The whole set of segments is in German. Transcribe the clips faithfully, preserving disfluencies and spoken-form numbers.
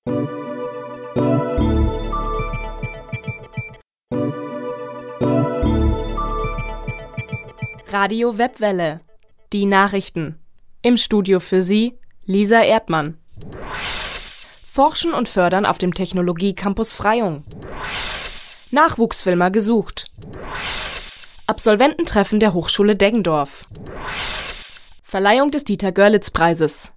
Radio Webwelle. Die Nachrichten. Im Studio für Sie Lisa Erdmann. Forschen und fördern auf dem Technologie-Campus Freyung. Nachwuchsfilmer gesucht. Absolvententreffen der Hochschule Deggendorf. Verleihung des Dieter-Görlitz-Preises.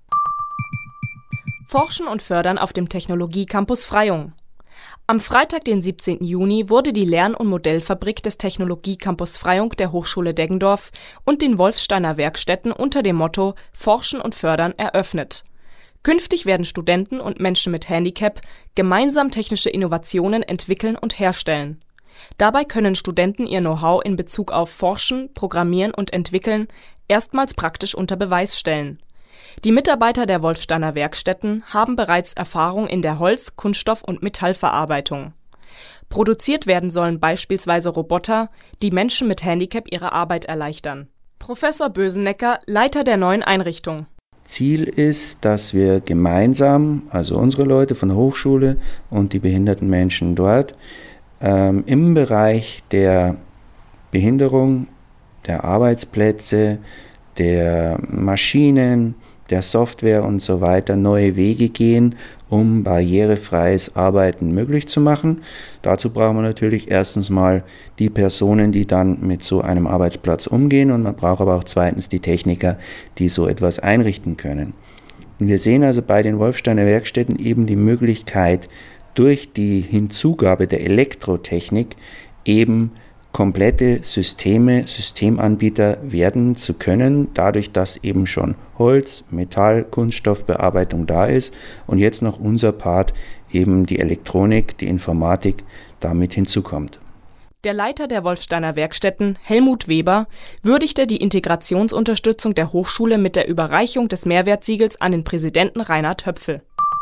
Forschen und fördern auf dem Technologie-Campus Freyung. Am Freitag, den siebzehnten Juni, wurde die Lern- und Modellfabrik des Technologie-Campus Freyung der Hochschule Deggendorf und den Wolfsteiner Werkstätten unter dem Motto Forschen und Fördern eröffnet. Künftig werden Studenten und Menschen mit Handicap gemeinsam technische Innovationen entwickeln und herstellen. Dabei können Studenten ihr Know-how in Bezug auf Forschen, Programmieren und Entwickeln erstmals praktisch unter Beweis stellen. Die Mitarbeiter der Wolfsteiner Werkstätten haben bereits Erfahrung in der Holz-, Kunststoff- und Metallverarbeitung. Produziert werden sollen beispielsweise Roboter, die Menschen mit Handicap ihre Arbeit erleichtern. Professor Bösenecker, Leiter der neuen Einrichtung. Ziel ist, dass wir gemeinsam, also unsere Leute von der Hochschule und die behinderten Menschen dort, ähm, im Bereich der Behinderung, der Arbeitsplätze, der Maschinen, der Software und so weiter neue Wege gehen, um barrierefreies Arbeiten möglich zu machen. Dazu brauchen wir natürlich erstens mal die Personen, die dann mit so einem Arbeitsplatz umgehen, und man braucht aber auch zweitens die Techniker, die so etwas einrichten können. Und wir sehen also bei den Wolfsteiner Werkstätten eben die Möglichkeit, durch die Hinzugabe der Elektrotechnik eben komplette Systeme, Systemanbieter werden zu können, dadurch, dass eben schon Holz, Metall, Kunststoffbearbeitung da ist und jetzt noch unser Part, eben die Elektronik, die Informatik, damit hinzukommt. Der Leiter der Wolfsteiner Werkstätten, Helmut Weber, würdigte die Integrationsunterstützung der Hochschule mit der Überreichung des Mehrwertsiegels an den Präsidenten Reinhard Höpfel.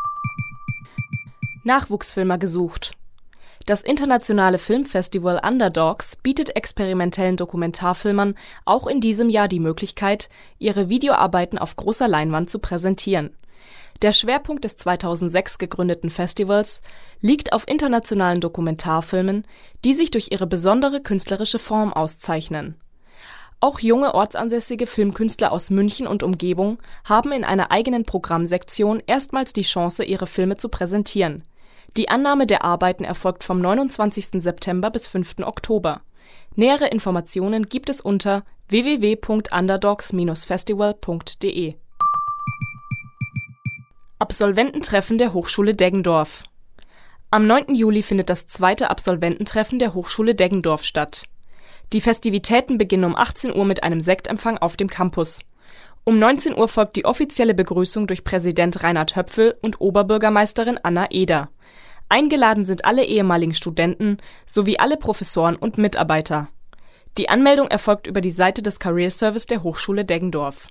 Nachwuchsfilmer gesucht. Das internationale Filmfestival Underdogs bietet experimentellen Dokumentarfilmern auch in diesem Jahr die Möglichkeit, ihre Videoarbeiten auf großer Leinwand zu präsentieren. Der Schwerpunkt des zweitausendsechs gegründeten Festivals liegt auf internationalen Dokumentarfilmen, die sich durch ihre besondere künstlerische Form auszeichnen. Auch junge ortsansässige Filmkünstler aus München und Umgebung haben in einer eigenen Programmsektion erstmals die Chance, ihre Filme zu präsentieren. Die Annahme der Arbeiten erfolgt vom neunundzwanzigsten September bis fünften Oktober. Nähere Informationen gibt es unter w w w punkt underdogs Bindestrich festival punkt d e. Absolvententreffen der Hochschule Deggendorf. Am neunten Juli findet das zweite Absolvententreffen der Hochschule Deggendorf statt. Die Festivitäten beginnen um achtzehn Uhr mit einem Sektempfang auf dem Campus. Um neunzehn Uhr folgt die offizielle Begrüßung durch Präsident Reinhard Höpfel und Oberbürgermeisterin Anna Eder. Eingeladen sind alle ehemaligen Studenten sowie alle Professoren und Mitarbeiter. Die Anmeldung erfolgt über die Seite des Career Service der Hochschule Deggendorf.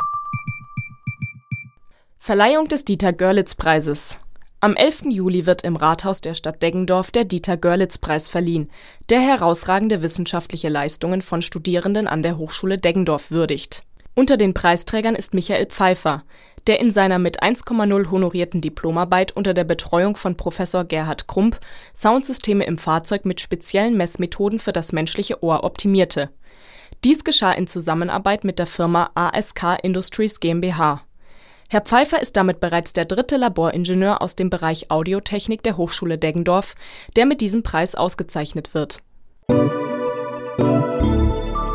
Verleihung des Dieter-Görlitz-Preises. Am elften Juli wird im Rathaus der Stadt Deggendorf der Dieter-Görlitz-Preis verliehen, der herausragende wissenschaftliche Leistungen von Studierenden an der Hochschule Deggendorf würdigt. Unter den Preisträgern ist Michael Pfeiffer, der in seiner mit eins Komma null honorierten Diplomarbeit unter der Betreuung von Professor Gerhard Krump Soundsysteme im Fahrzeug mit speziellen Messmethoden für das menschliche Ohr optimierte. Dies geschah in Zusammenarbeit mit der Firma A S K Industries GmbH. Herr Pfeiffer ist damit bereits der dritte Laboringenieur aus dem Bereich Audiotechnik der Hochschule Deggendorf, der mit diesem Preis ausgezeichnet wird.